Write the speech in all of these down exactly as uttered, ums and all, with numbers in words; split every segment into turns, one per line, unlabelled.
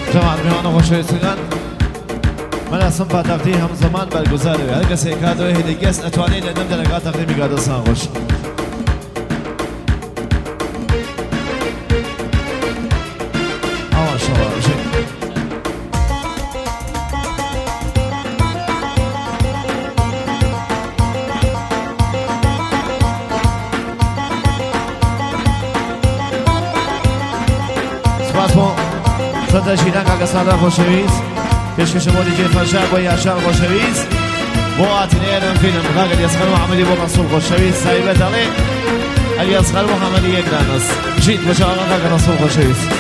جماعة میهمان خوشویستگان من اصلا پایتختی همزمان برگزاره هر کسی کادوی هدیه‌ای است اتوانی لدم دلگاه تقدیم کادوسان خوش آوا شما بشه سپاس ما صدا شیران که ساده خوشویست پیش شما دیجی فرشاد و یاشار خوشویست بو آتینه فیلم غاقل یسخر محمدی بو منصور خوشویست سایبت علی علی یسخر محمدی یک دانست بشید بشه آقا غاقل منصور خوشویست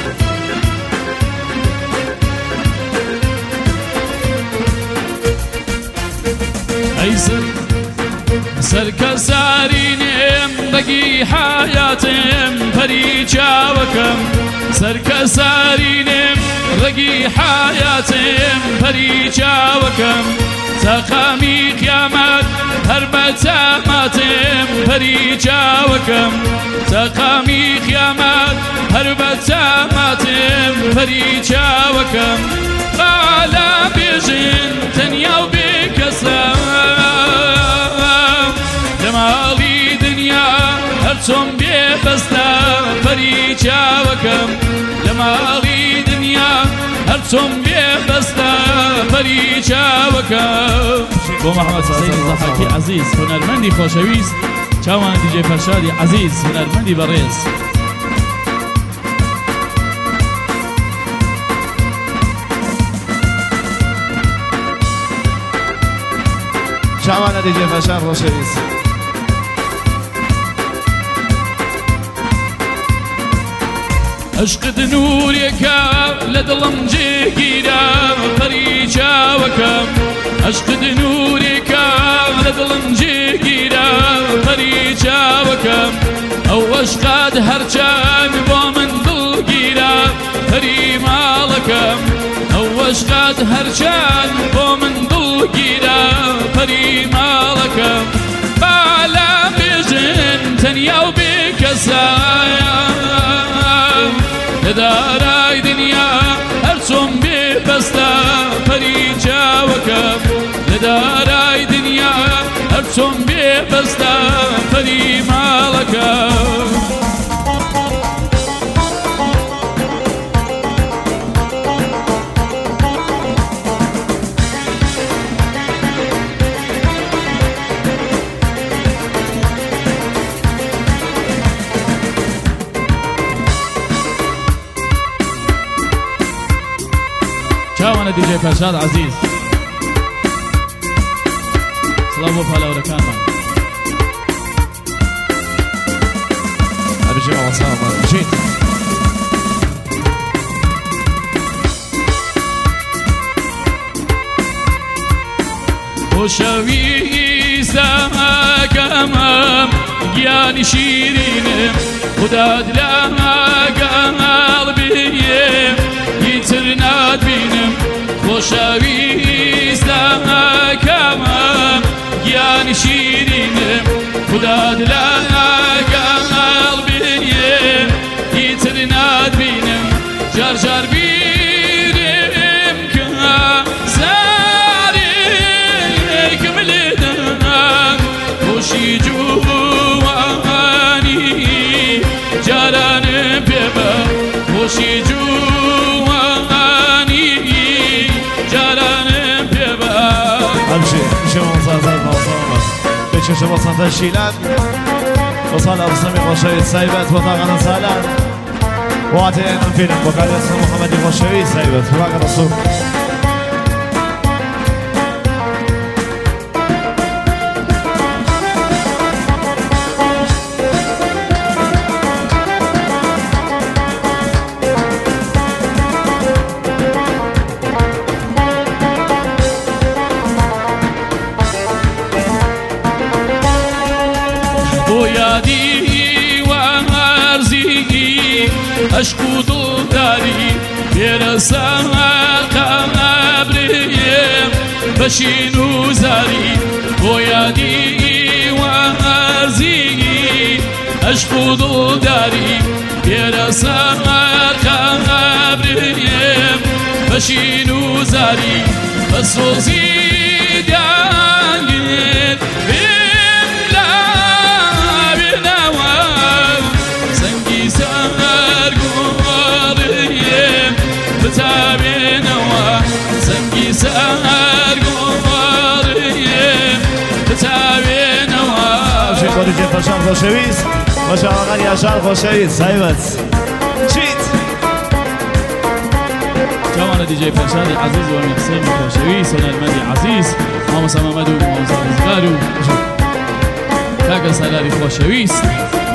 ایسر سرکسارینم بگی حیاتم پری چاوکم سرکسارینم رقي حياتم پری چاوکم تقامی قیامت هربت ماتم پری چاوکم تقامی قیامت هربت ماتم پری چاوکم بالا بیجن تنیا و بکسم جمالی دنیا هرچون ببستم پری چاوکم جمالی دنیا هرچون ببستم پری چاوکم
بو محمد سید زحاکی عزیز هنرمندی خوشویست چاوان دیجی فرشادی عزیز هنرمندی بریز
چاوان دیجی فرشاد خوشویست
عشقت نوريكا لدلم جيكيرا پری چاوکم عشقت نوريكا لدلم جيكيرا پری چاوکم او عشقات هرچان بو من دل گیرا پری مالکم او عشقات هرچان بو من دل گیرا پری مالکم بالا بیجن تنیا و بکسایم دارای دنیا هرچون ببستم پری چاوکم دارای دنیا هرچون ببستم پری مالکم
چاوان دیجی فرشاد عزیز سلام و پالا و رکان من
بشید آقا سلام بشید
خوشویستم اگمم گیانی شیرینم خدا دلم قلبیم yitirnat benim خوشویستم اگمم گیانی شیرینم خدا دلم قلبیم yitirnat benim جار جار بیرم که زاری کملدم خوشی جوانی جارانم بیبا خوشی جوانی جارانم بیبا
همشه میشه منصر مصامت به چشم واسنده شیلن وصال ابسمی خوشوی سایبت و طاقنا سالن وقتی این فیلم با قدر اسم محمدی خوشوی سایبت و قدر رسول
یادی و ارزی عشق و دلداری برسم قبریم بشین و زاری و یادی و ارزی عشق و دلداری برسم قبریم بەشین و زاری بەسۆزی دیانگێت بێم لا بێناوە سەنگی سەرگۆڕێم بتابێنەوە سەنگی سەرگۆڕێم بتابێنەوە
باشین بۆ دیجێ فەرشاد خۆشەویست بە شاوەغانی ئاژار خۆشەویست هایبەت چیت
جوان دیجی فرشاد عزیز و میکسیم خوشویست هنرمندی عزیز مامۆستا مەمەد و مامۆستا ڕزگار و کاکە سالاری خۆشەویست